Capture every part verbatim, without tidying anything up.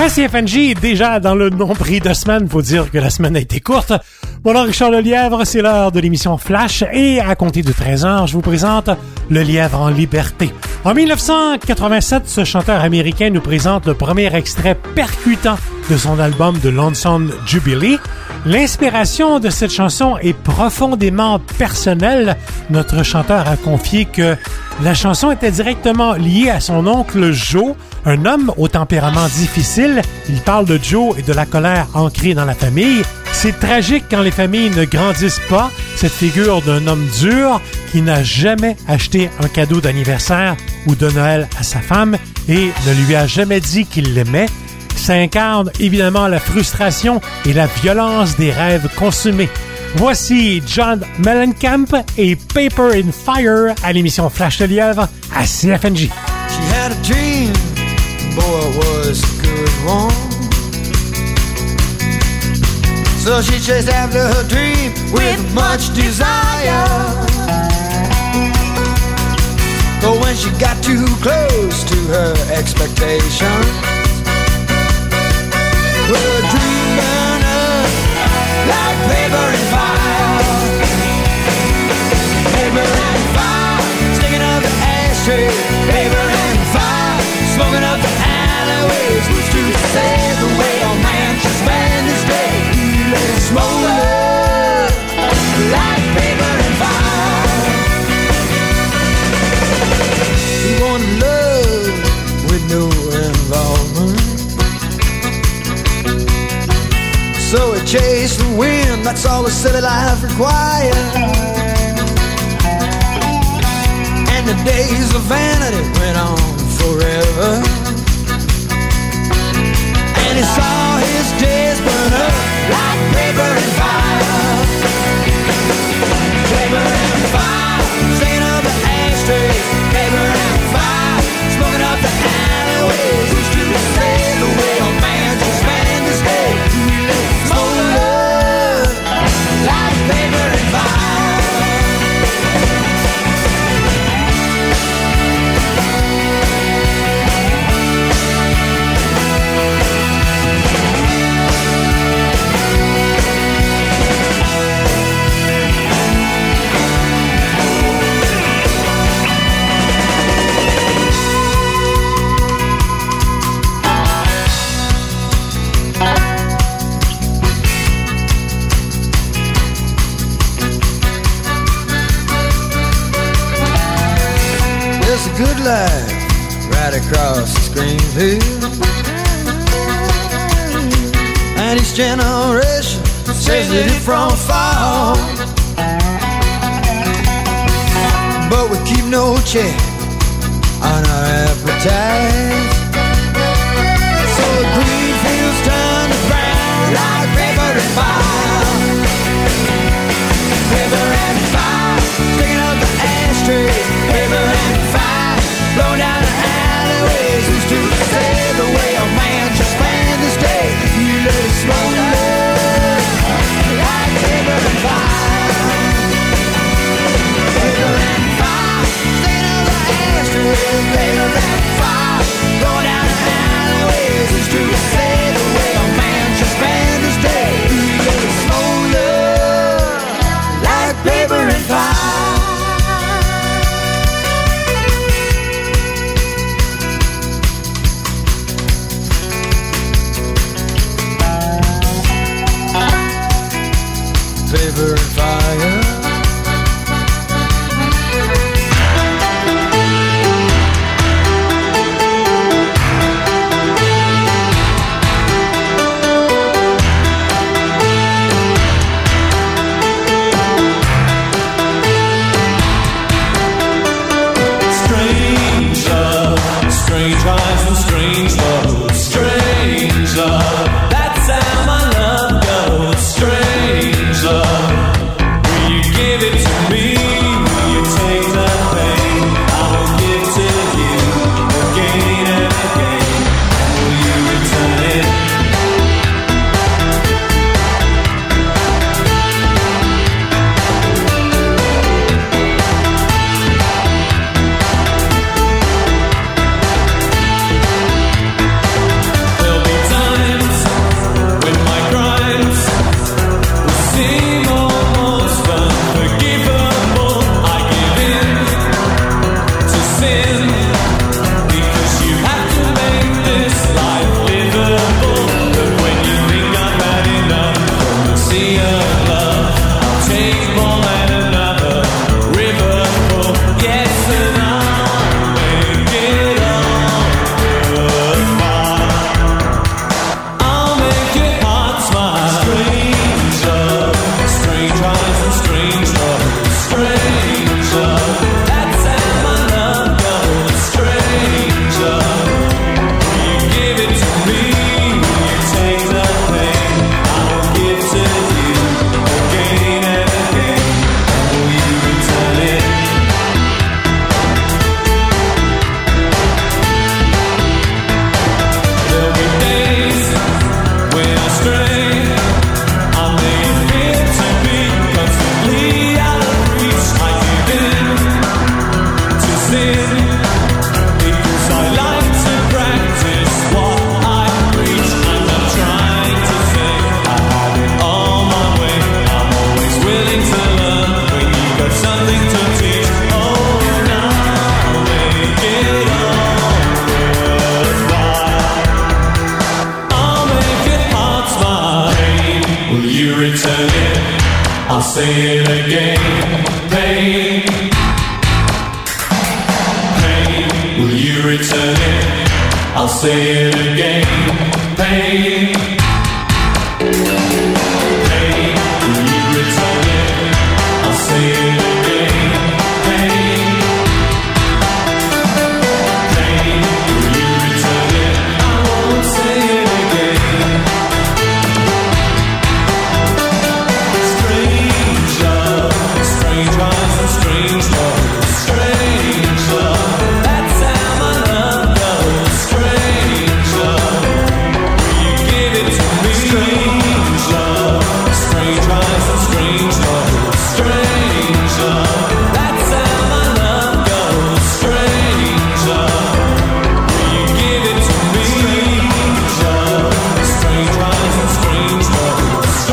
À C F N J, déjà dans le nombril de semaine, faut dire que la semaine a été courte. Mon nom est Richard Lelièvre, c'est l'heure de l'émission Flash et à compter de treize heures, je vous présente Le Lièvre en liberté. En dix-neuf cent quatre-vingt-sept, ce chanteur américain nous présente le premier extrait percutant de son album The Lonesome Jubilee. L'inspiration de cette chanson est profondément personnelle. Notre chanteur a confié que la chanson était directement liée à son oncle Joe, un homme au tempérament difficile. Il parle de Joe et de la colère ancrée dans la famille. C'est tragique quand les familles ne grandissent pas. Cette figure d'un homme dur qui n'a jamais acheté un cadeau d'anniversaire ou de Noël à sa femme et ne lui a jamais dit qu'il l'aimait. Ça incarne évidemment la frustration et la violence des rêves consumés. Voici John Mellencamp et Paper in Fire à l'émission Flash de Lièvre à C F N J. She had a dream, boy it was a good one. So she chased after her dream with much desire. But when she got too close to her expectations, well, her dream burned up like paper and fire. Paper and fire, sticking up the ashtray. Paper and fire, smoking up the alleyways. Who's to say the way a man should spend his day? Let it smoke up like paper and fire. He wanted love with no involvement, so he chased the wind. That's all the city life required. And the days of vanity went on forever. And he saw his days burn up like paper and fire. Paper and fire, sticking up the ashtrays. Paper and fire, smoking up the alleyways. Who's to say the way a man should spend his day? Smoke up like paper and fire. There's a good life right across the screen here, and each generation says it from far. But we keep no check on our appetite, so the green fields turn to brown like paper and fire. Paper and fire, sticking up the ashtrays. Paper and fire, blow down the alleyways. Who's to say the way a man should spend his day? You let it smoke up like paper and fire. Paper and fire, sticking up the ashtrays. Paper and fire, blow something to teach. Oh, now make it all worthwhile. I'll make your heart smile. Pain, will you return it? I'll say it again. Pain, pain, will you return it? I'll say it again. Pain, pain, will you return it? I'll say it again. Pain, pain, will you return it? I won't say it again. Strange love, strange rise and strange love, strange love. That's how my love goes. Strange love, will you give it to me? Strange love, strange rise and strange love, strange love. That's how my love goes. Strange love, will you give it to me? Strange love, strange rise and strange love,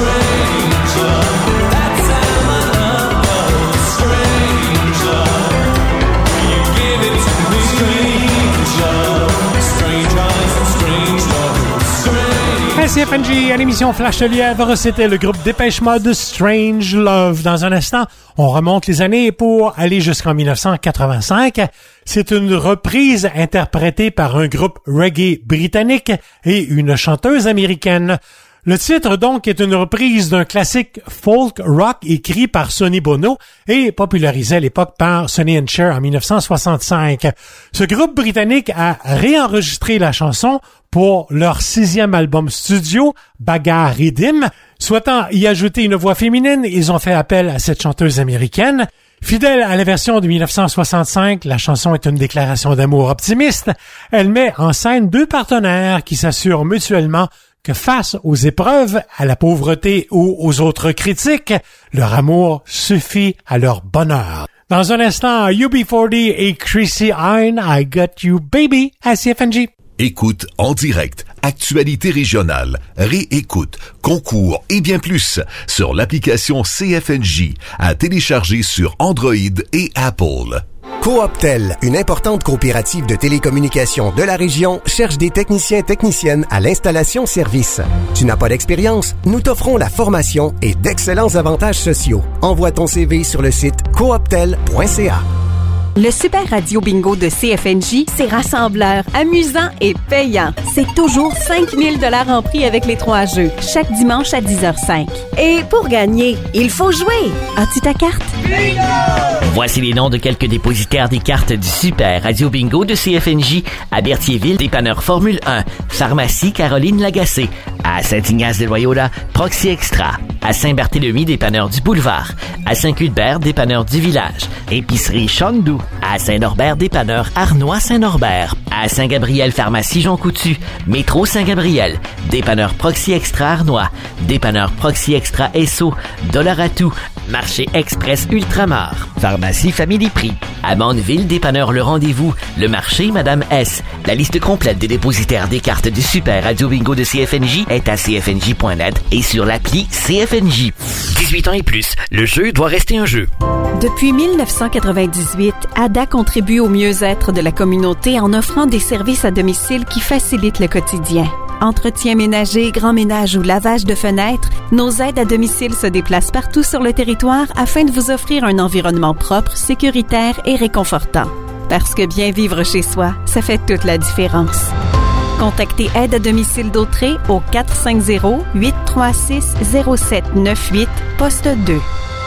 strange love. That's how my love goes. Strange love, will you give it to me? Strange love, strange rise and strange love, strange. À C F N J, à l'émission Flash de Lièvre, c'était le groupe Dépêche Mode Strange Love. Dans un instant, on remonte les années pour aller jusqu'en dix-neuf cent quatre-vingt-cinq. C'est une reprise interprétée par un groupe reggae britannique et une chanteuse américaine. Le titre, donc, est une reprise d'un classique folk rock écrit par Sonny Bono et popularisé à l'époque par Sonny and Cher en dix-neuf cent soixante-cinq. Ce groupe britannique a réenregistré la chanson pour leur sixième album studio, Bagarre Rhythm. Souhaitant y ajouter une voix féminine, ils ont fait appel à cette chanteuse américaine. Fidèle à la version de dix-neuf cent soixante-cinq, la chanson est une déclaration d'amour optimiste. Elle met en scène deux partenaires qui s'assurent mutuellement que face aux épreuves, à la pauvreté ou aux autres critiques, leur amour suffit à leur bonheur. Dans un instant, U B quarante et Chrissy Hine, I Got You Baby, à C F N J. Écoute en direct, actualité régionale, réécoute, concours et bien plus sur l'application C F N J à télécharger sur Android et Apple. Cooptel, une importante coopérative de télécommunications de la région, cherche des techniciens et techniciennes à l'installation-service. Tu n'as pas d'expérience? Nous t'offrons la formation et d'excellents avantages sociaux. Envoie ton C V sur le site cooptel point c a. Le Super Radio Bingo de C F N J, c'est rassembleur, amusant et payant. C'est toujours cinq mille dollars en prix avec les trois jeux, chaque dimanche à dix heures zéro cinq. Et pour gagner, il faut jouer. As-tu ta carte? Bingo! Voici les noms de quelques dépositaires des cartes du Super Radio Bingo de C F N J. À Berthierville, dépanneur Formule un. Pharmacie Caroline Lagacé. À Saint-Ignace-de-Loyola, Proxy Extra. À Saint-Barthélemy, dépanneur du Boulevard. À Saint-Cuthbert, dépanneur du Village. Épicerie Chandou. À Saint-Norbert, dépanneur Arnois Saint-Norbert. À Saint-Gabriel, pharmacie Jean Coutu. Métro Saint-Gabriel. Dépanneur Proxy Extra Arnois. Dépanneur Proxy Extra Esso. Dollar à tout. Marché Express Ultramar. Pharmacie Family Prix. À Mandeville, dépanneur Le Rendez-vous. Le marché Madame S. La liste complète des dépositaires des cartes du Super Radio Bingo de C F N J est à c f n j point net et sur l'appli C F N J. dix-huit ans et plus, le jeu doit rester un jeu. Depuis dix-neuf cent quatre-vingt-dix-huit, A D A contribue au mieux-être de la communauté en offrant des services à domicile qui facilitent le quotidien. Entretien ménager, grand ménage ou lavage de fenêtres, nos aides à domicile se déplacent partout sur le territoire afin de vous offrir un environnement propre, sécuritaire et réconfortant. Parce que bien vivre chez soi, ça fait toute la différence. Contactez Aide à domicile d'Autrey au quatre cinq zéro, huit trois six, zéro sept neuf huit, poste deux.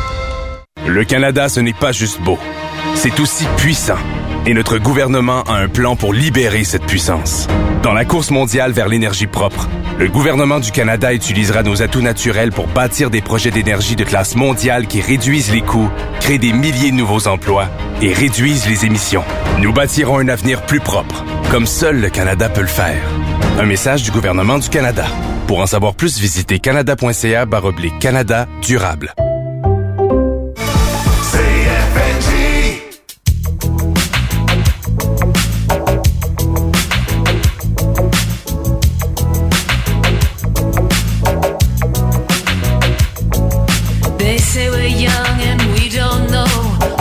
Le Canada, ce n'est pas juste beau. C'est aussi puissant. Et notre gouvernement a un plan pour libérer cette puissance. Dans la course mondiale vers l'énergie propre, le gouvernement du Canada utilisera nos atouts naturels pour bâtir des projets d'énergie de classe mondiale qui réduisent les coûts, créent des milliers de nouveaux emplois et réduisent les émissions. Nous bâtirons un avenir plus propre, comme seul le Canada peut le faire. Un message du gouvernement du Canada. Pour en savoir plus, visitez canada point c a barre oblique Canada durable. They say we're young and we don't know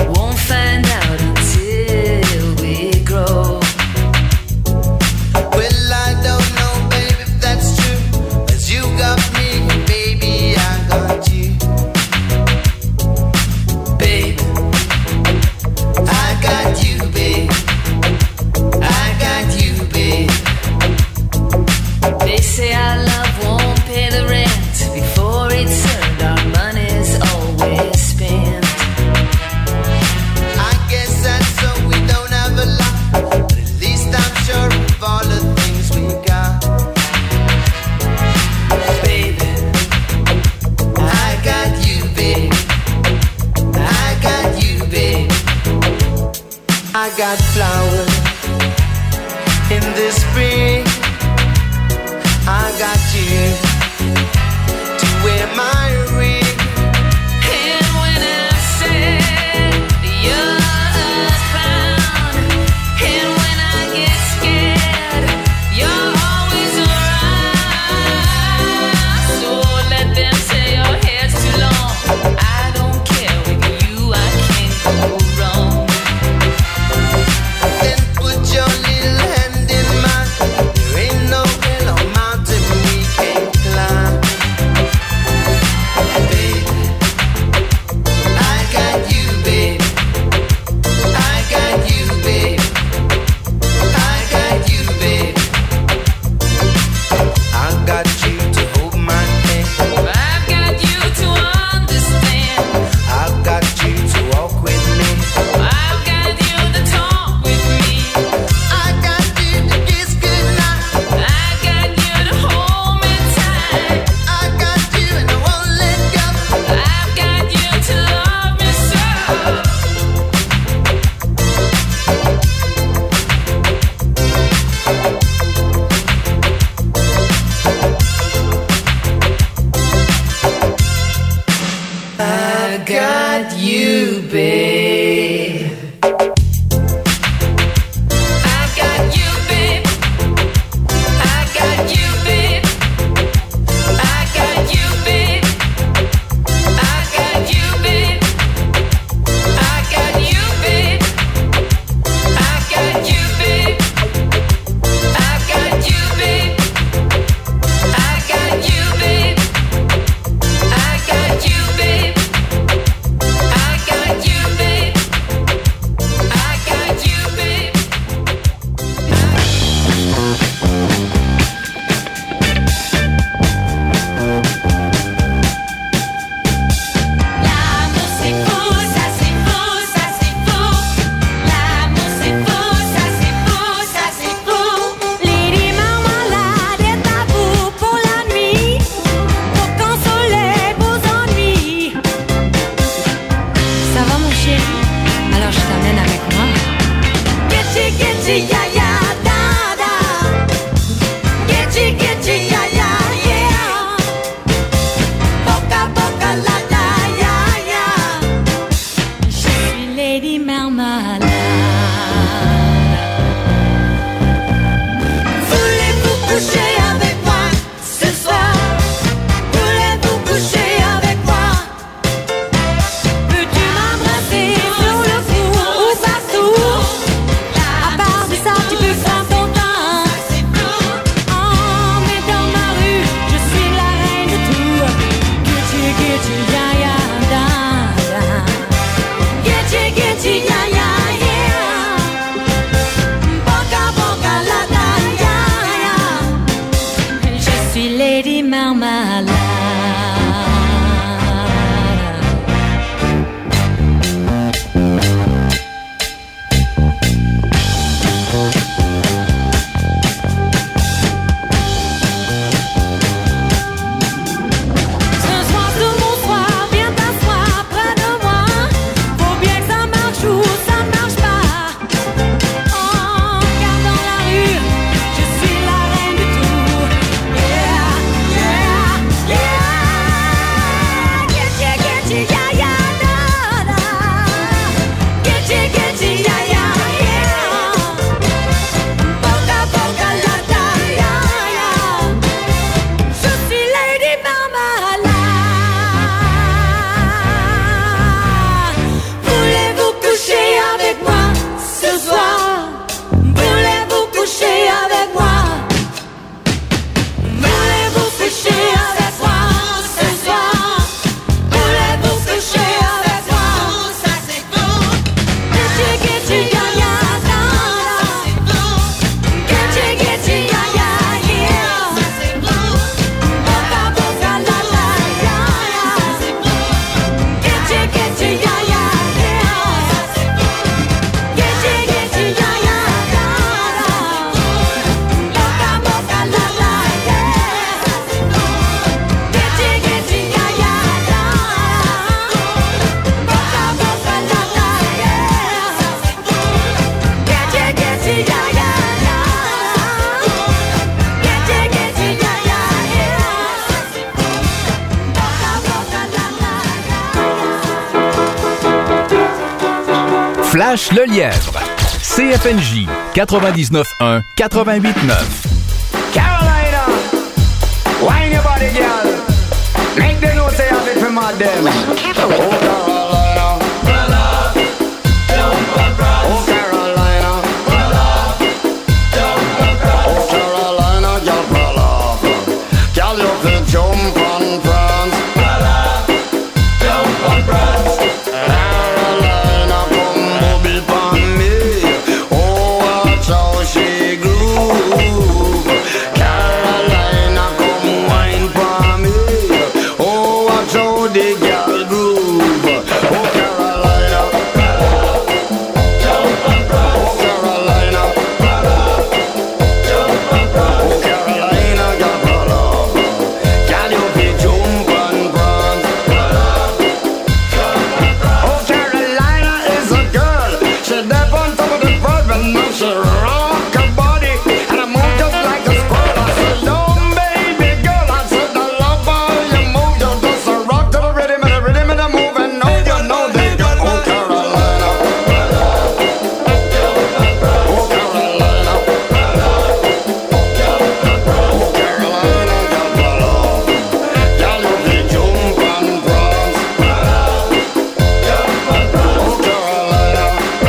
got flowers in the spring. I got you to wear my ring. And when I said you're a clown, and when I get scared, you're always around. So let them say your hair's too long. I don't care, with you I can't go wrong. Then put your little hand in mine. There ain't no hill or mountain we can't climb. Baby, I got you, baby. I got you, baby. I got you, baby. I got you to hold my hand. I've got you to understand. I've got you to walk with me. I've got you to talk with me. I got you to kiss goodnight. I got you to hold me tight. I got you and I won't let go. I've got you to love me so. I got you, babe. I got you, babe. I got you, babe. I got you, babe. I got you, babe. I got you, babe. I got you, babe. I got you, babe. I got you, babe. I got you, babe. I got you, babe. I got you, babe. L'amour c'est fou, ça c'est fou, ça c'est fou. L'amour c'est fou, ça c'est fou, ça c'est fou. Lady Marmalade est à vous pour la nuit, pour consoler vos ennuis. Ça va mon chéri? Alors je t'amène avec moi. Getty, getty, ya ya, da da. Getty, getty, ya ya, yeah. Boca, boca, la la, ya ya. Je suis Lady Marmalade. Voulez-vous coucher avec moi ce soir? Voulez-vous coucher avec moi? Peux-tu m'embrasser sur le cou ou partout? À part de ça, tu peux faire ton temps. Oh, mais dans ma rue, je suis la reine de tout. Getty, getty, ya ya, da da. Getty, getty, ya ya, yeah. Boca, boca, la la, ya ya. Je suis Lady Marmalade. Ce soir, de mon soir, viens t'asseoir près de moi. Faut bien que ça marche ou Flash le lièvre. C F N J quatre-vingt-dix-neuf un quatre-vingt-huit neuf. Carolina, wine your body, girl. Make them know say have it for my them. Oh, Carolina, brother, jump and prance. Oh, Carolina, brother, jump and prance. Oh, Carolina, girl, brother, girl, you can jump and prance. Brother, jump and prance. Carolina, come bubble pon me. Oh, watch how she groove. Carolina, come wine pon me. Oh, watch how the girl groove. Oh, Carolina, jump and prance. Oh, Carolina, jump and prance. Oh, Carolina, girl, brother, girl, you be jump and prance. Oh, Carolina is a girl. She dead on top of the world, but now she rock her body and I move just like a squirrel. I said, "Don't baby girl," I said, "I love how you move. You just a rock to the rhythm and the rhythm and the move, and now you know that you oh Carolina, oh Carolina, oh Carolina, girl, brother, girl, you be jump and prance. Oh Carolina,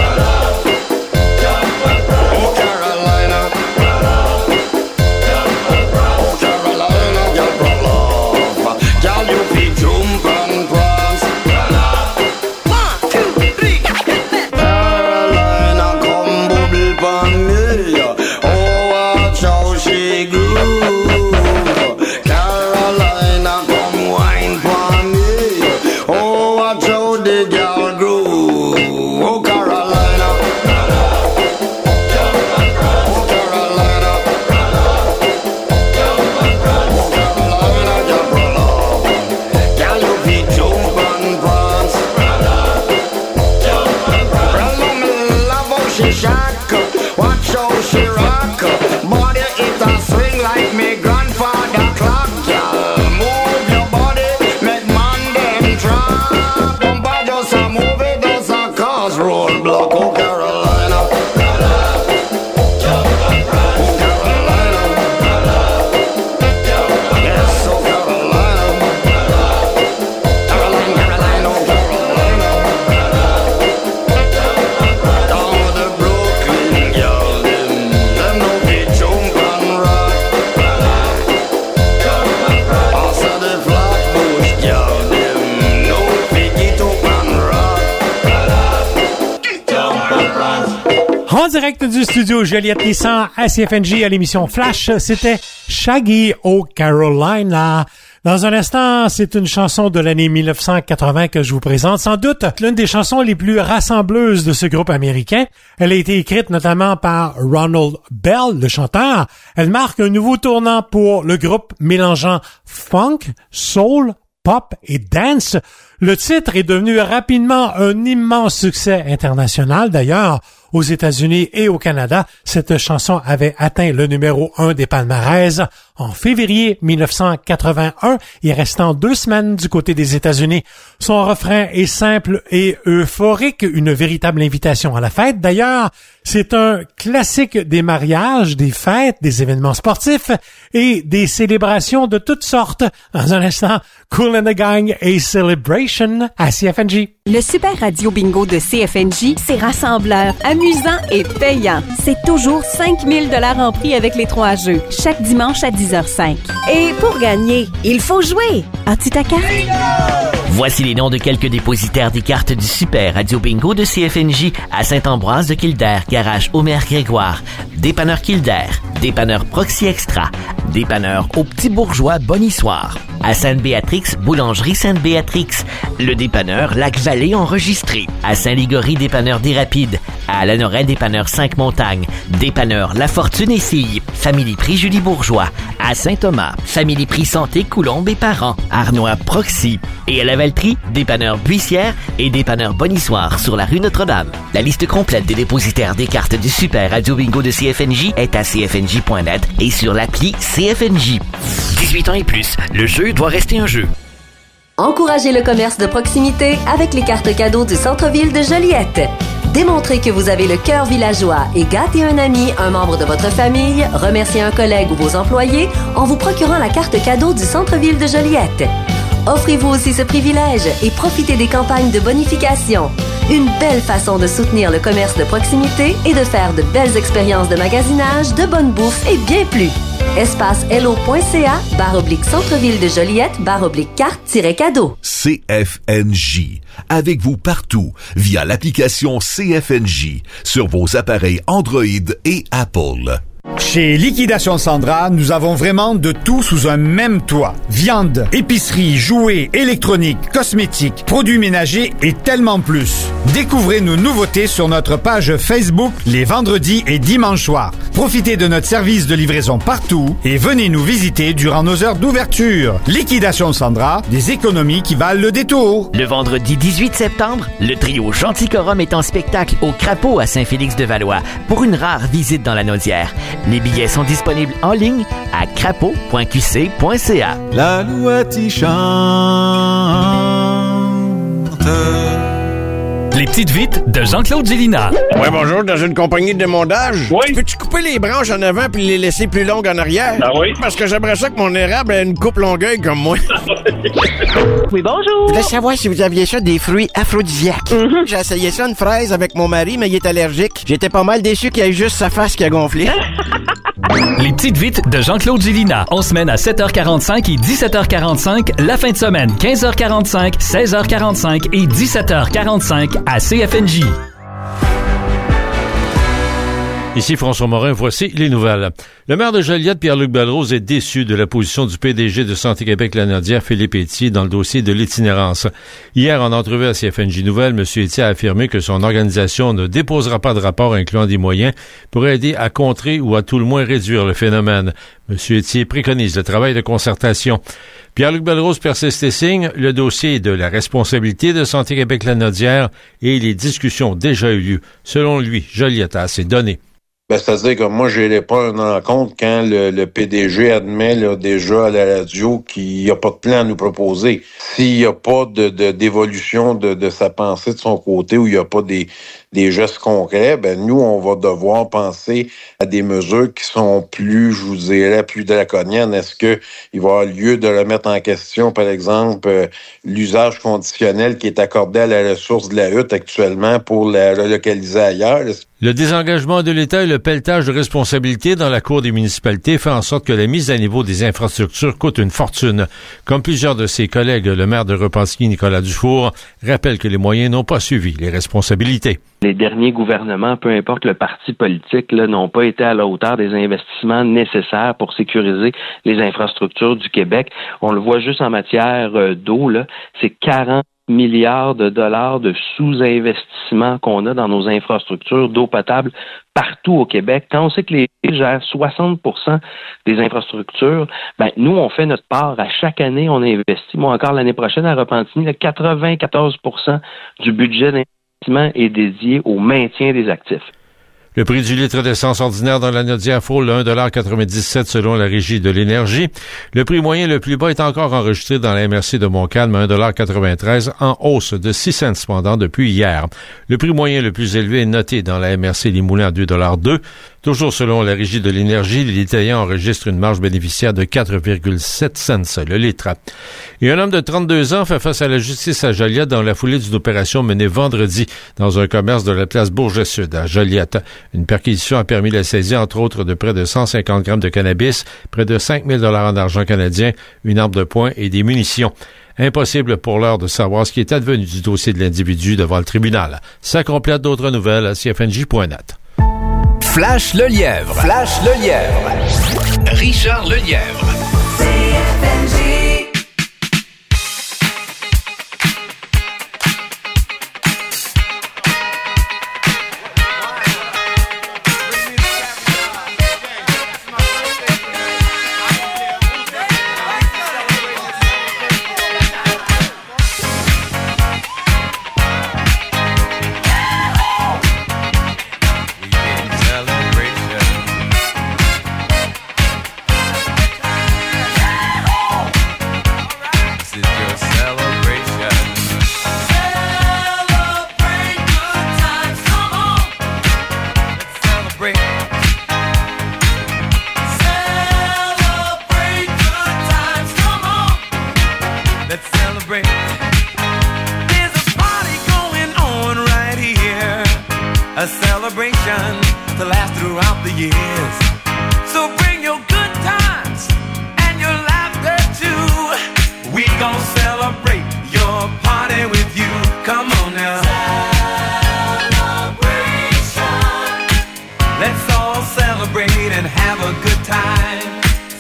oh Carolina, oh Carolina, girl, brother, girl, you be jump and prance. One, two, three, Carolina, come bubble pon me. Oh, watch how she groove. Carolina, come wine pon me. Oh, watch how the girl groove. Oh, Carolina, oh, Carolina, oh, Carolina, girl, brother, girl, you be jump and prance. Brother, me love how she shock. Watch how she rock. Body it a swing like me grandfather clock. Girl, move your body, make man them drop. Bumper just a move it, just a cause roadblock. Oh, Carolina, oh, Carolina, yes, oh, Carolina, Caroline, Caroline, oh, Carolina. Down the Brooklyn, girl, them, them no be jump and rock. Also the Flatbush, girl, them no be get up and rock. Jump and prance. En direct du studio Joliette Nissan à C F N J à l'émission Flash, c'était Shaggy au Carolina. Dans un instant, c'est une chanson de l'année mille neuf cent quatre-vingts que je vous présente. Sans doute l'une des chansons les plus rassembleuses de ce groupe américain. Elle a été écrite notamment par Ronald Bell, le chanteur. Elle marque un nouveau tournant pour le groupe mélangeant funk, soul, pop et dance. Le titre est devenu rapidement un immense succès international. D'ailleurs, aux États-Unis et au Canada, cette chanson avait atteint le numéro un des palmarès en février mille neuf cent quatre-vingt-un, et restant deux semaines du côté des États-Unis. Son refrain est simple et euphorique, une véritable invitation à la fête. D'ailleurs, c'est un classique des mariages, des fêtes, des événements sportifs et des célébrations de toutes sortes. Dans un instant, Kool and the Gang et Celebration à C F N J. Le Super Radio Bingo de C F N J, c'est rassembleur, amusant et payant. C'est toujours cinq mille dollars en prix avec les trois jeux, chaque dimanche à dix heures cinq. Et pour gagner, il faut jouer. As-tu ta carte? Voici les noms de quelques dépositaires des cartes du Super Radio Bingo de C F N J à Saint-Ambroise de Kildare, Garage Omer Grégoire, Dépanneur Kildare, Dépanneur Proxy Extra, Dépanneur au Petit Bourgeois Bonissoir, à Sainte-Béatrix, Boulangerie Sainte-Béatrix, le Dépanneur Lac-Vallée Enregistré, à Saint-Ligory, Dépanneur des Rapides, à Lanoraie, Dépanneur Cinq-Montagnes, Dépanneur La Fortune et Filles, Famille Prix Julie Bourgeois, à Saint-Thomas, Famille Prix Santé Coulombe et Parents, Arnois Proxy, et à la Valtrie, Dépanneur Buissière et Dépanneur Bonissoir sur la rue Notre-Dame. La liste complète des dépositaires des cartes du Super Radio Bingo de C F N J est à c f n j point net et sur l'appli C F N J. dix-huit ans et plus, le jeu doit rester un jeu. Encouragez le commerce de proximité avec les cartes cadeaux du centre-ville de Joliette. Démontrez que vous avez le cœur villageois et gâtez un ami, un membre de votre famille, remerciez un collègue ou vos employés en vous procurant la carte cadeau du centre-ville de Joliette. Offrez-vous aussi ce privilège et profitez des campagnes de bonification. Une belle façon de soutenir le commerce de proximité et de faire de belles expériences de magasinage, de bonne bouffe et bien plus. Espace hello.ca, barre oblique centre-ville de Joliette, barre oblique carte-cadeau. C F N J. Avec vous partout via l'application C F N J sur vos appareils Android et Apple. Chez Liquidation Sandra, nous avons vraiment de tout sous un même toit. Viande, épicerie, jouets, électronique, cosmétiques, produits ménagers et tellement plus. Découvrez nos nouveautés sur notre page Facebook les vendredis et dimanches soirs. Profitez de notre service de livraison partout et venez nous visiter durant nos heures d'ouverture. Liquidation Sandra, des économies qui valent le détour. Le vendredi dix-huit septembre, le trio Gentilcorum est en spectacle au Crapaud à Saint-Félix-de-Valois pour une rare visite dans la Naudière. Les billets sont disponibles en ligne à crapaud point q c point c a. La louette y chante. Les petites vites de Jean-Claude Gélina. Ouais, bonjour, dans une compagnie de démondage. Oui. Peux-tu couper les branches en avant puis les laisser plus longues en arrière? Ah oui? Parce que j'aimerais ça que mon érable ait une coupe longueuil comme moi. Oui, bonjour. Je voulais savoir si vous aviez ça des fruits aphrodisiaques. Mm-hmm. J'ai essayé ça une fraise avec mon mari, mais il est allergique. J'étais pas mal déçu qu'il y ait juste sa face qui a gonflé. Les petites vites de Jean-Claude Gélina. En semaine à sept heures quarante-cinq et dix-sept heures quarante-cinq. La fin de semaine, quinze heures quarante-cinq, seize heures quarante-cinq et dix-sept heures quarante-cinq à C F N J. Ici François Morin, voici les nouvelles. Le maire de Joliette, Pierre-Luc Belrose, est déçu de la position du P D G de Santé Québec-Lanaudière, Philippe Etier, dans le dossier de l'itinérance. Hier, en entrevue à C F N J Nouvelles, M. Etier a affirmé que son organisation ne déposera pas de rapport incluant des moyens pour aider à contrer ou à tout le moins réduire le phénomène. M. Etier préconise le travail de concertation. Pierre-Luc Belrose persiste et signe le dossier de la responsabilité de Santé Québec-Lanaudière et les discussions ont déjà eu lieu. Selon lui, Joliette a assez donné. Ben, c'est-à-dire que moi, je n'irai pas en compte quand le, le P D G admet là, déjà à la radio qu'il n'y a pas de plan à nous proposer. S'il n'y a pas de, de, d'évolution de, de sa pensée de son côté ou il n'y a pas des, des gestes concrets, ben nous, on va devoir penser à des mesures qui sont plus, je vous dirais, plus draconiennes. Est-ce qu'il va y avoir lieu de remettre en question, par exemple, euh, l'usage conditionnel qui est accordé à la ressource de la hutte actuellement pour la relocaliser ailleurs? Le désengagement de l'État et le pelletage de responsabilités dans la cour des municipalités fait en sorte que la mise à niveau des infrastructures coûte une fortune. Comme plusieurs de ses collègues, le maire de Repentigny, Nicolas Dufour, rappelle que les moyens n'ont pas suivi les responsabilités. Les derniers gouvernements, peu importe le parti politique, là, n'ont pas été à la hauteur des investissements nécessaires pour sécuriser les infrastructures du Québec. On le voit juste en matière euh, d'eau, là, c'est quarante milliards de dollars de sous-investissement qu'on a dans nos infrastructures d'eau potable partout au Québec. Quand on sait que les villes gèrent soixante pour cent des infrastructures, ben nous, on fait notre part. À chaque année, on investit. Moi, encore l'année prochaine, à Repentigny, là, quatre-vingt-quatorze pour cent du budget d'investissement est dédié au maintien des actifs. Le prix du litre d'essence ordinaire dans la Naudière frôle le un dollar quatre-vingt-dix-sept selon la Régie de l'énergie. Le prix moyen le plus bas est encore enregistré dans la M R C de Montcalm à un dollar quatre-vingt-treize, en hausse de six cents cependant depuis hier. Le prix moyen le plus élevé est noté dans la M R C Limoulin à deux dollars deux. Toujours selon la Régie de l'énergie, les détaillants enregistrent une marge bénéficiaire de quatre virgule sept cents le litre. Et un homme de trente-deux ans fait face à la justice à Joliette dans la foulée d'une opération menée vendredi dans un commerce de la place Bourget-Sud à Joliette. Une perquisition a permis la saisie, entre autres, de près de cent cinquante grammes de cannabis, près de cinq mille dollars en argent canadien, une arme de poing et des munitions. Impossible pour l'heure de savoir ce qui est advenu du dossier de l'individu devant le tribunal. Ça complète d'autres nouvelles à C F N J point net. Flash le lièvre. Flash le lièvre. Richard Lelièvre. C F N J. a celebration to last throughout the years. So bring your good times and your laughter too. We gon' celebrate your party with you. Come on now. Celebration. Let's all celebrate and have a good time.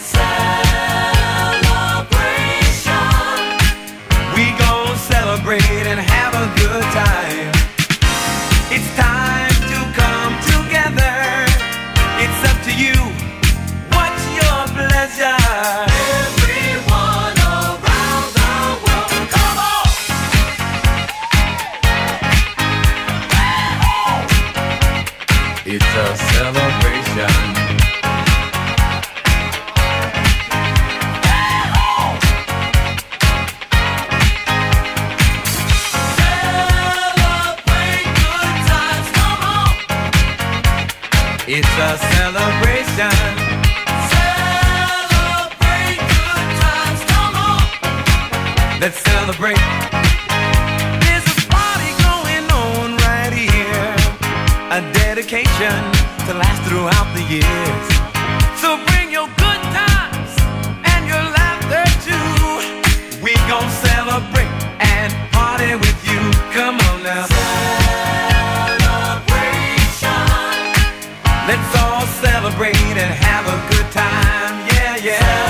Celebration. We gon' celebrate and have a good time. It's time to come together. It's up to you. What's your pleasure? Everyone around the world, come on! It's a celebration. It's a celebration. Celebrate good times, come on. Let's celebrate. There's a party going on right here. A dedication to last throughout the years. So bring your good times and your laughter too. We gon' celebrate and party with you. Come on now. Let's all celebrate and have a good time, yeah, yeah.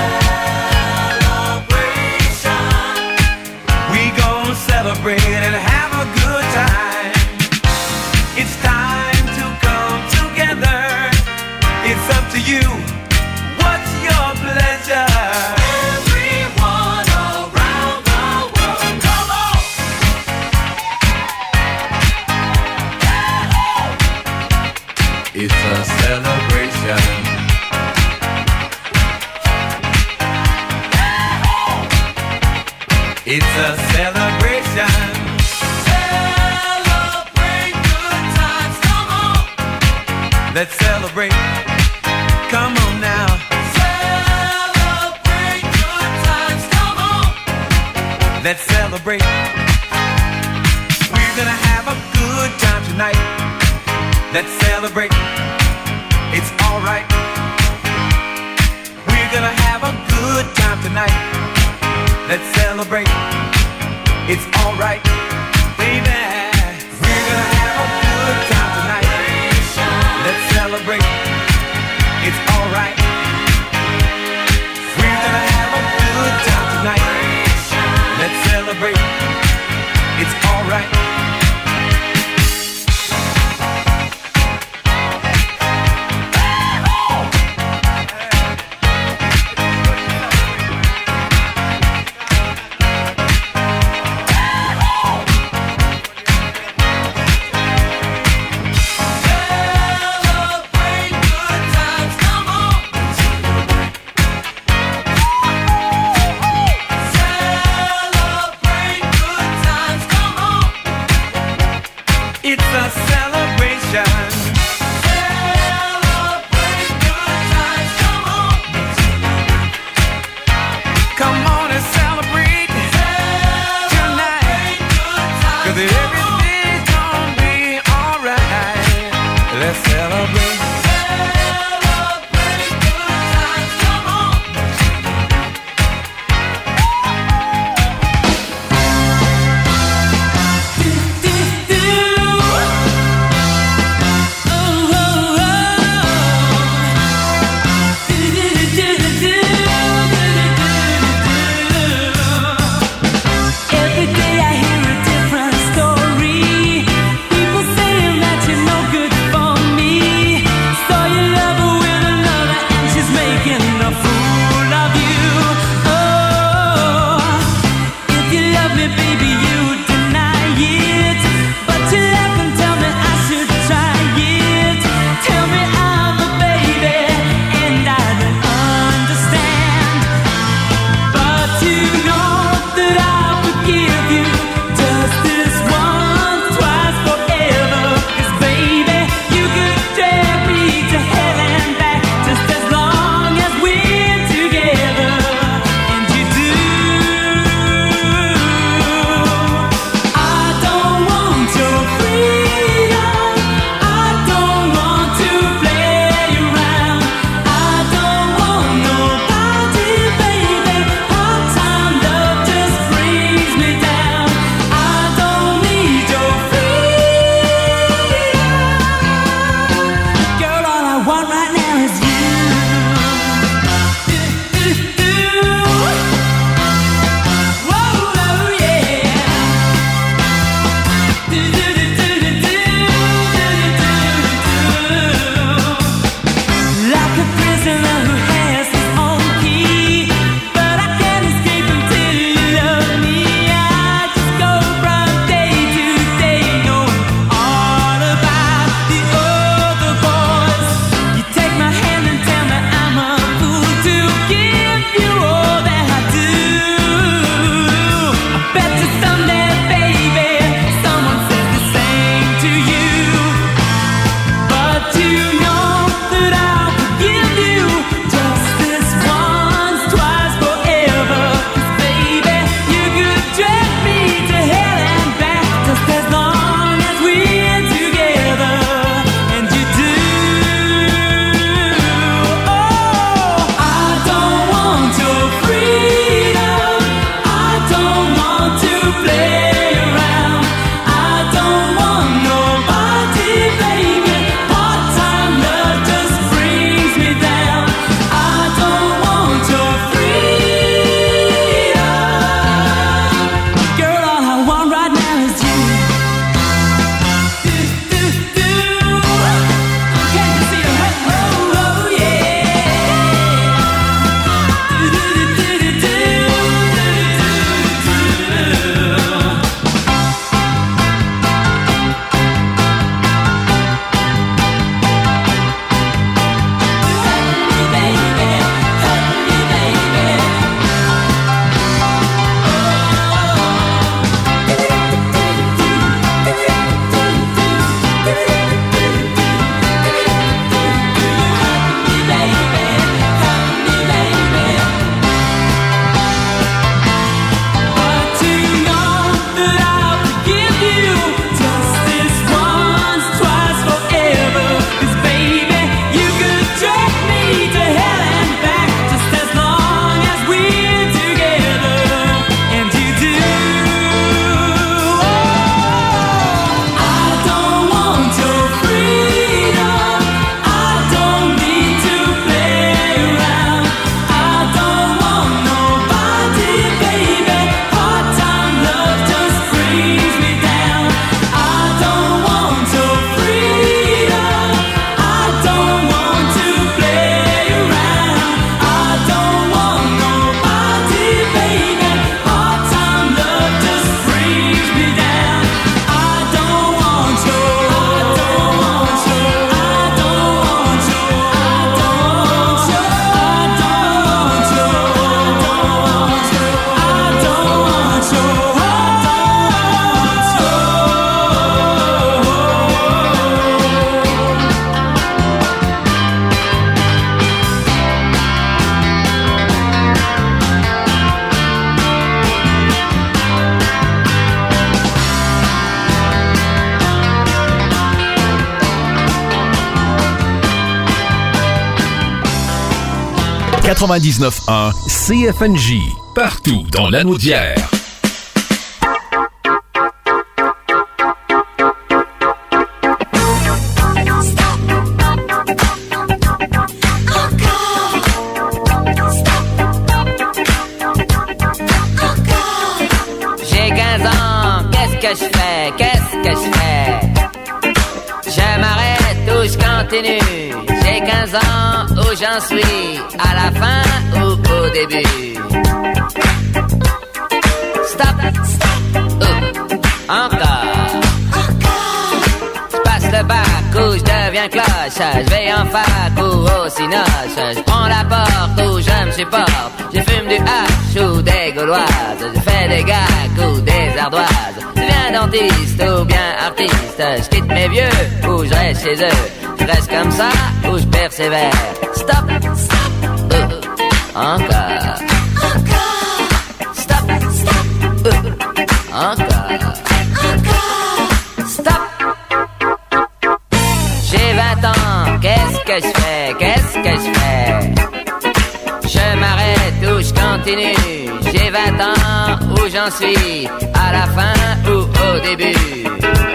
Celebration. We gon' celebrate and have a good time. It's time to come together. It's up to you. What's your pleasure? Everyone around the world, come on. It's a celebration. It's a celebration. Celebrate good times, come on. Let's celebrate. Come on now. Celebrate good times, come on. Let's celebrate. We're gonna have a good time tonight. Let's celebrate. It's alright. We're gonna have a good time tonight. Let's celebrate. It's alright, baby. We're gonna have a good time tonight. Let's celebrate. It's alright. We're gonna have a good time tonight. Let's celebrate. It's alright. quatre-vingt-dix-neuf un C F N J, partout dans l'Anaudière. J'ai quinze ans, qu'est-ce que je fais? Qu'est-ce que je fais? Je m'arrête ou je continue? J'ai quinze ans, où j'en suis? À la fin ou au début? Stop, stop, oh, encore. Je passe le bac ou je deviens cloche. Je vais en fac ou au cinoche. Je prends la porte où je me supporte. Je fume du hache ou des gauloises. Je fais des gags ou des ardoises. Je deviens dentiste ou bien artiste. Je quitte mes vieux ou je reste chez eux. Je reste comme ça ou je persévère. Stop, stop, oh, encore. Stop, stop, oh, encore. Stop. J'ai vingt ans, qu'est-ce que je fais? Qu'est-ce que je fais? Je m'arrête ou je continue? J'ai vingt ans, où j'en suis? À la fin ou au début?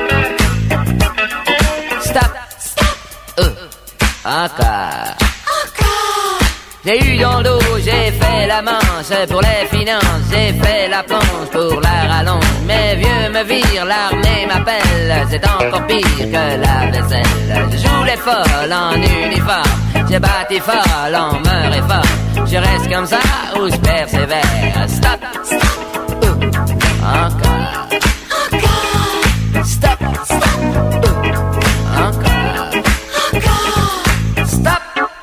Stop, stop, oh, encore. J'ai eu dans l'eau, j'ai fait la manche pour les finances, j'ai fait la planche pour la rallonge. Mes vieux me virent, l'armée m'appelle, c'est encore pire que la vaisselle. Je joue les folles en uniforme, j'ai bâti folle en me réforme. Je reste comme ça ou je persévère. Stop, stop, oh, encore. Encore. Stop, stop, oh, encore. Encore. Stop.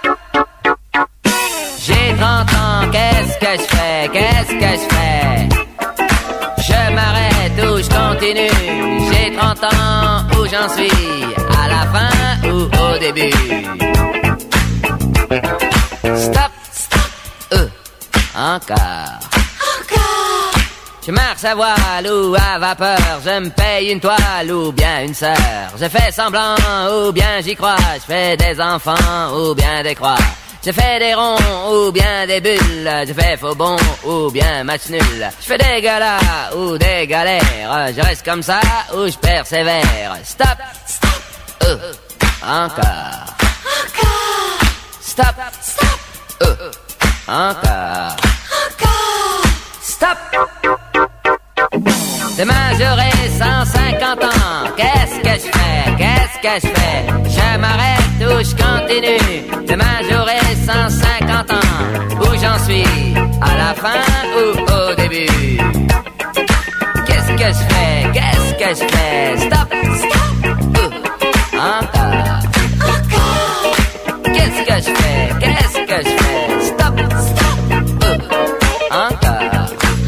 J'ai trente ans, qu'est-ce que je fais? Qu'est-ce que je fais? Je m'arrête ou je continue? J'ai trente ans, où j'en suis? À la fin ou au début? Stop, stop, euh, encore. Encore. Je marche à voile ou à vapeur, je me paye une toile ou bien une sœur. Je fais semblant ou bien j'y crois, je fais des enfants ou bien des croix. Je fais des ronds ou bien des bulles, je fais faux bon ou bien match nul. Je fais des galas ou des galères, je reste comme ça ou je persévère. Stop, stop, euh, encore. Encore. Stop, stop, euh, encore. Encore. Stop. Demain j'aurai cent cinquante ans, qu'est-ce que je fais? Qu'est-ce que je fais? Je m'arrête ou je continue? Demain j'aurai cent cinquante ans, où j'en suis? À la fin ou au début? Qu'est-ce que je fais? Qu'est-ce que je fais? Stop, stop, oh, encore. Encore. Qu'est-ce que je fais? Qu'est-ce que je fais? Stop, stop, oh, encore.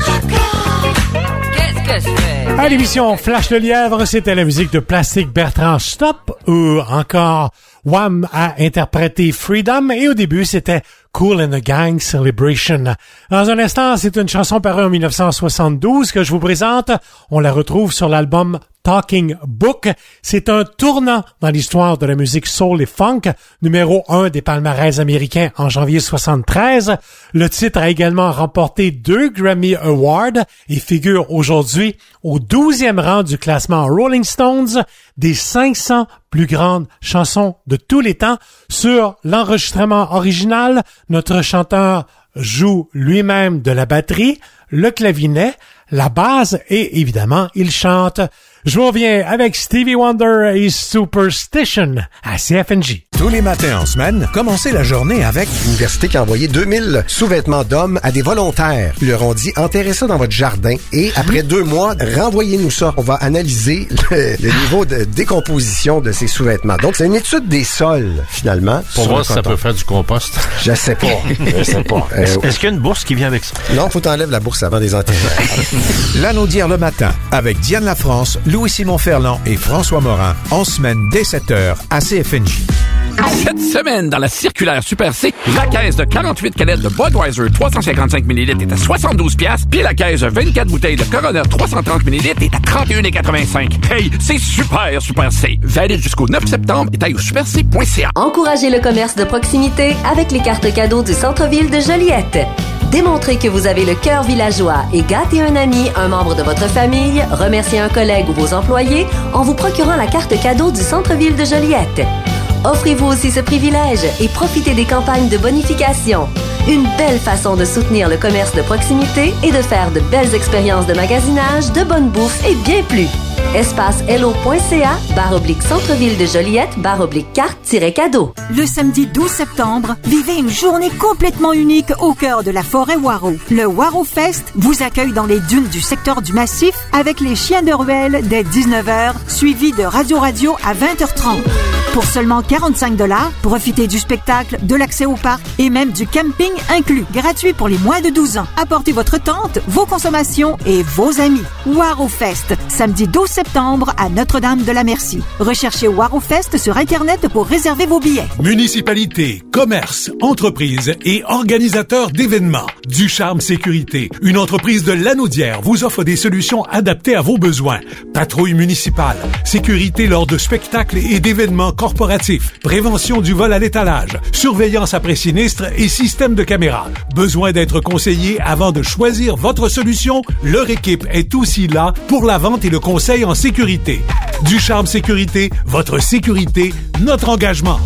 À l'émission Flash le Lièvre, c'était la musique de Plastic Bertrand, Stop, ou encore Wham a interprété Freedom, et au début c'était Kool and the Gang Celebration. Dans un instant, c'est une chanson parue en dix-neuf cent soixante-douze que je vous présente. On la retrouve sur l'album Talking Book. C'est un tournant dans l'histoire de la musique soul et funk, numéro un des palmarès américains en janvier soixante-treize. Le titre a également remporté deux Grammy Awards et figure aujourd'hui au douzième rang du classement Rolling Stones des cinq cents plus grandes chansons de tous les temps. Sur l'enregistrement original, notre chanteur joue lui-même de la batterie, le clavinet, la basse et évidemment, il chante. Je vous reviens avec Stevie Wonder et Superstition à C F N J. Tous les matins en semaine, commencez la journée avec l'université qui a envoyé deux mille sous-vêtements d'hommes à des volontaires. Ils leur ont dit, enterrez ça dans votre jardin et après deux mois, renvoyez-nous ça. On va analyser le, le niveau de décomposition de ces sous-vêtements. Donc, c'est une étude des sols, finalement. Pour voir si ça peut faire du compost. Je sais pas. Je sais pas. Euh, Est-ce, est-ce qu'il y a une bourse qui vient avec ça? Non, faut t'enlèver la bourse avant des enterrements. L'Anaudière le matin avec Diane Lafrance, Louis-Simon Ferland et François Morin en semaine dès sept heures à C F N J. Cette semaine, dans la circulaire Super C, la caisse de quarante-huit canettes de Budweiser trois cent cinquante-cinq millilitres est à soixante-douze piastres, puis la caisse de vingt-quatre bouteilles de Corona trois cent trente millilitres est à trente et un quatre-vingt-cinq. Hey, c'est super, Super C. Valide jusqu'au neuf septembre et taille au super c point c a. Encouragez le commerce de proximité avec les cartes cadeaux du centre-ville de Joliette. Démontrez que vous avez le cœur villageois et gâtez un ami, un membre de votre famille, remerciez un collègue ou vos employés en vous procurant la carte cadeau du centre-ville de Joliette. Offrez-vous aussi ce privilège et profitez des campagnes de bonification. Une belle façon de soutenir le commerce de proximité et de faire de belles expériences de magasinage, de bonne bouffe et bien plus. Espace hello.ca, barre oblique centre-ville de Joliette, barre oblique carte-cadeau. Le samedi douze septembre, vivez une journée complètement unique au cœur de la forêt Waro. Le Waro Fest vous accueille dans les dunes du secteur du Massif avec les chiens de ruelle dès dix-neuf heures, suivi de Radio Radio à vingt heures trente. Pour seulement quarante-cinq dollars, profitez du spectacle, de l'accès au parc et même du camping inclus, gratuit pour les moins de douze ans. Apportez votre tente, vos consommations et vos amis. Waro Fest, samedi douze septembre à Notre-Dame-de-la-Merci. Recherchez Waro Fest sur Internet pour réserver vos billets. Municipalité, commerce, entreprise et organisateurs d'événements. Ducharme Sécurité, une entreprise de Lanaudière, vous offre des solutions adaptées à vos besoins. Patrouille municipale, sécurité lors de spectacles et d'événements corporatifs, prévention du vol à l'étalage, surveillance après sinistre et système de caméra. Besoin d'être conseillé avant de choisir votre solution? Leur équipe est aussi là pour la vente et le conseil en sécurité. Ducharme Sécurité, votre sécurité, notre engagement.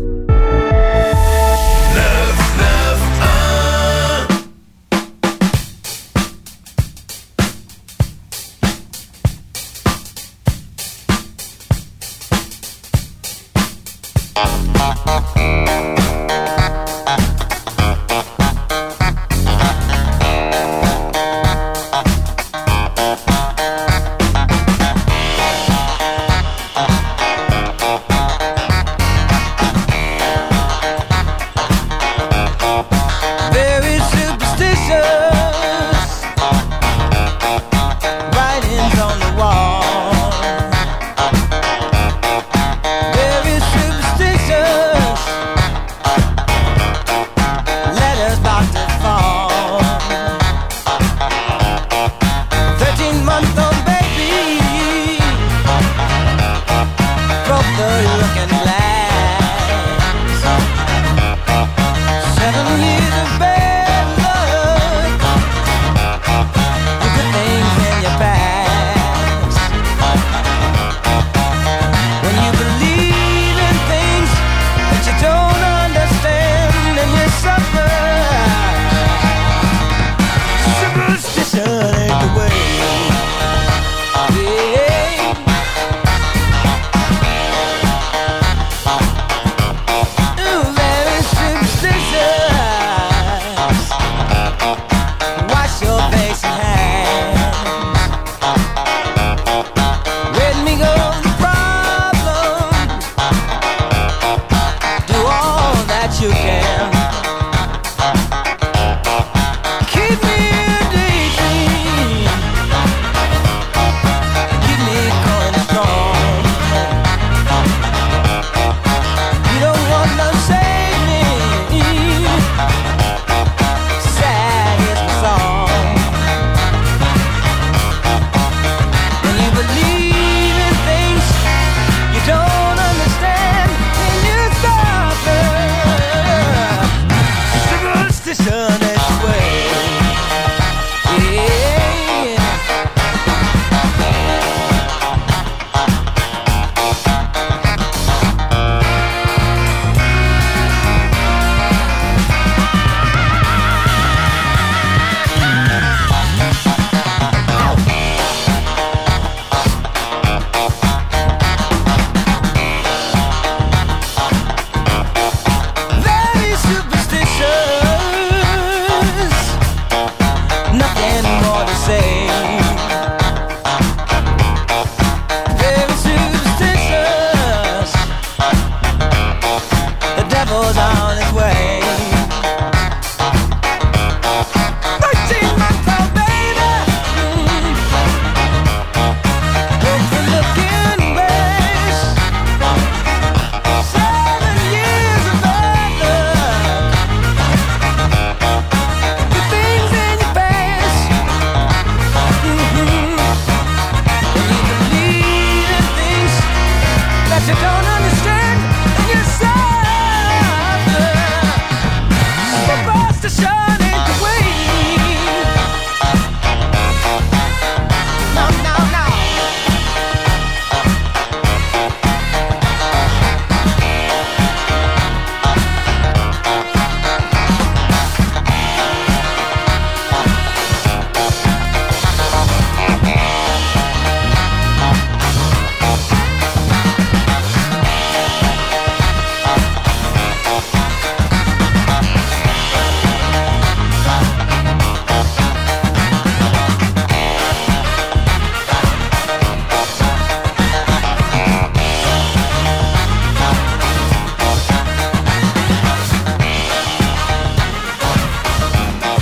Very superstitious, writings on the wall. Very superstitious.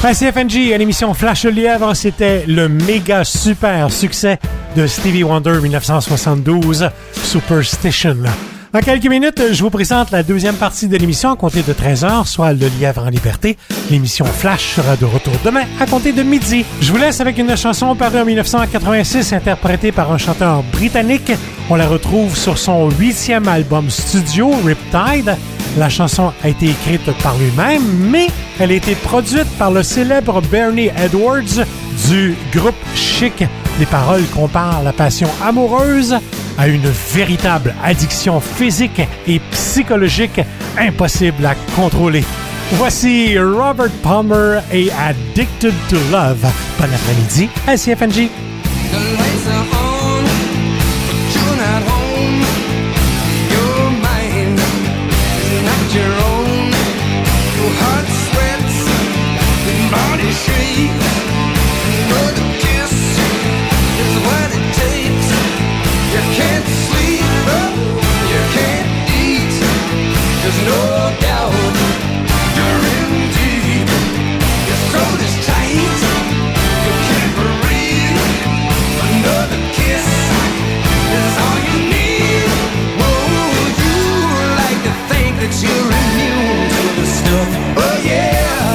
À C F N G, à l'émission Flash le Lièvre, c'était le méga super succès de Stevie Wonder dix-neuf cent soixante-douze, Superstition. Dans quelques minutes, je vous présente la deuxième partie de l'émission à compter de treize heures, soit le Lièvre en liberté. L'émission Flash sera de retour demain à compter de midi. Je vous laisse avec une chanson parue en dix-neuf cent quatre-vingt-six, interprétée par un chanteur britannique. On la retrouve sur son huitième album studio, Riptide. La chanson a été écrite par lui-même, mais elle a été produite par le célèbre Bernie Edwards du groupe Chic. Les paroles comparent la passion amoureuse à une véritable addiction physique et psychologique impossible à contrôler. Voici Robert Palmer et Addicted to Love. Bon après-midi à C F N G. Your own your heart sweats and body shakes. Another kiss is what it takes. You can't sleep, you can't eat. There's no doubt you're in deep. Your throat is tight, you can't breathe. Another kiss is all you need. Oh, you like to think that you're immune to the stuff. Oh yeah.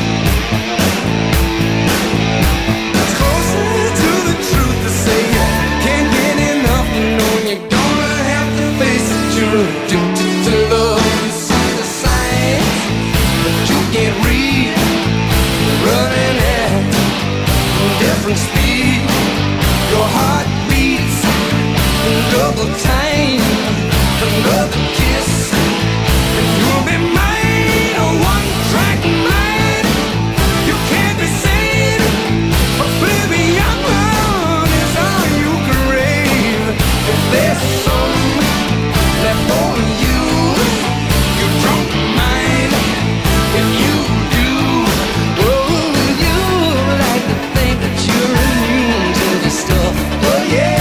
It's closer to the truth to say you can't get enough. You know you're gonna have to face it. You're addicted to love. You see the signs, but you can't read. You're running at different speed. Your heart beats in double time. Another kiss. You'll be mine, a one-track mind. You can't be sane. Oblivion is all you crave. If there's some left for you, you drunk mind. If you do, oh, you like to think that you're immune to the stuff. Oh yeah.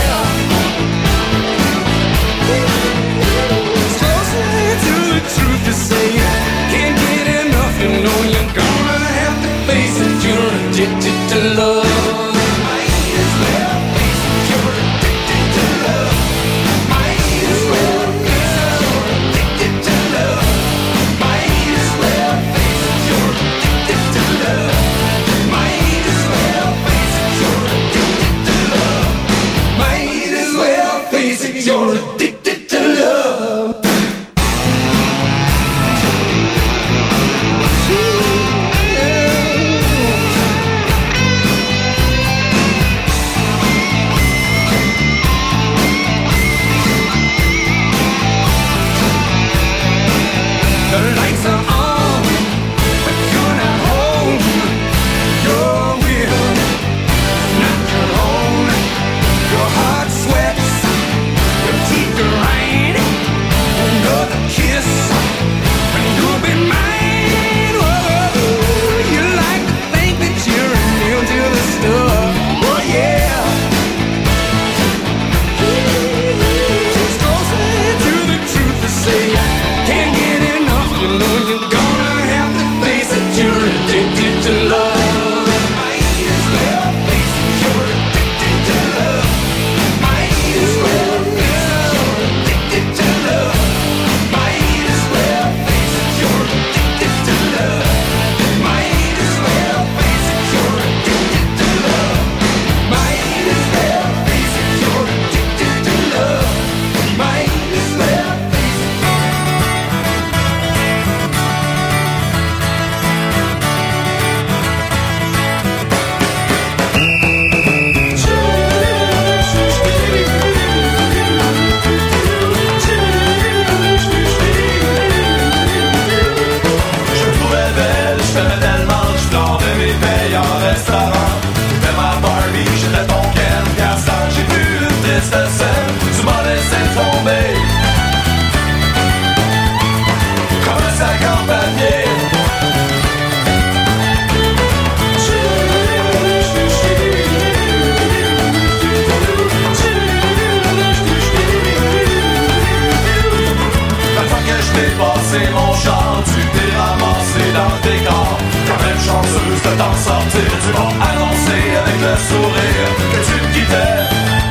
Truth to say, can't get enough. You know you're gonna have to face it. You're addicted to love. Might as well face it. You're addicted to love. Might as well face it. You're addicted to love. Might as well face it. You're addicted to love. Might as well face it. You're addicted to love. Might as well face it. You're addicted to love. C'est mon chant, tu t'es ramassé dans le décor. Quand même chanceuse, pousse de t'en sortir, tu vas annoncer avec le sourire que tu me quittais.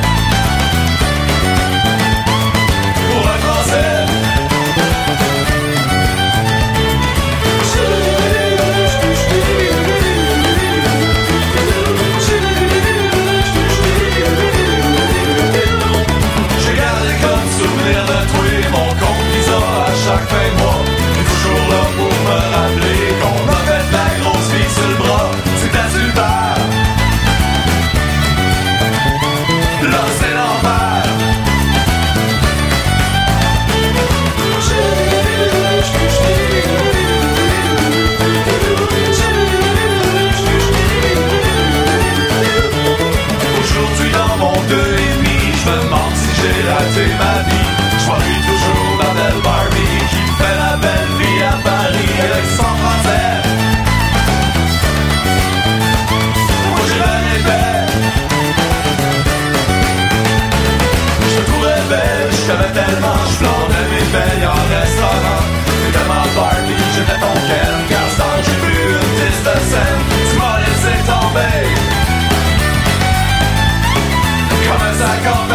Pour un Français. J'ai gardé comme souvenir de toi mon compte Visa à chaque fin de mois. T'es toujours là pour me rappeler qu'on a fait de la grosse vie sur le bras. C'était super. Là c'est l'enfer. Aujourd'hui dans mon deux et demi, je me demande si j'ai raté ma vie. Je m'ennuie toujours ma belle Barbie qui me fait la belle vie à Paris avec son français. Moi je la répète. Je te trouvais belle, je t'aimais tellement, je flânais mes meilleurs restaurants. Mais tellement Barbie, j'étais ton Ken, car sans j'ai plus une piste de scène. Tu m'as laissé tomber comme un sac en